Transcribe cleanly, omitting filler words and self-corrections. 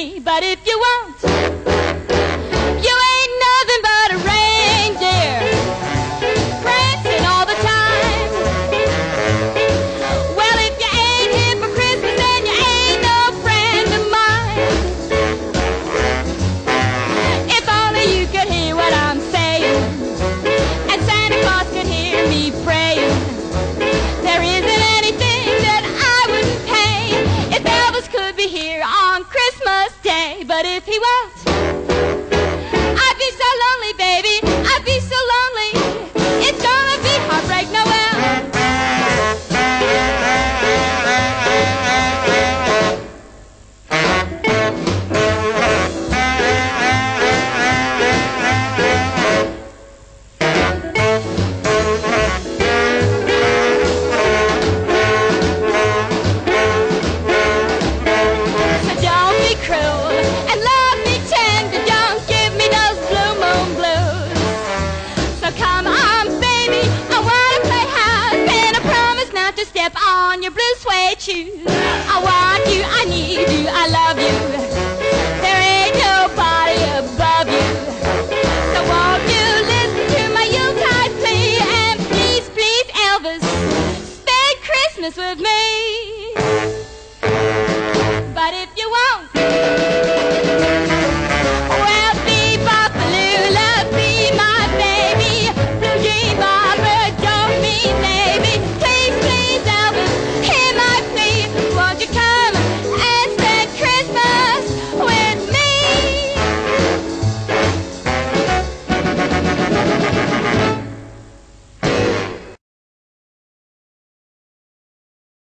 me. But if you won't, you ain't nothing but a reindeer, prancing all the time. Well, if you ain't here for Christmas, then you ain't no friend of mine. If only you could hear what I'm saying, and Santa Claus could hear me praying. There isn't anything that I wouldn't pay if Elvis could be here on Christmas Day. But if he won't, I'd be so lonely, baby, I'd be so lonely. It's gonna be Heartbreak Noel. So don't be cruel and love me tender. Don't give me those blue moon blues. So come on, baby, I wanna play house, and I promise not to step on your blue suede shoes. I want you, I need you, I love you. There ain't nobody above you. So won't you listen to my Yuletide plea, and please, please, Elvis, spend Christmas with me. But if you won't,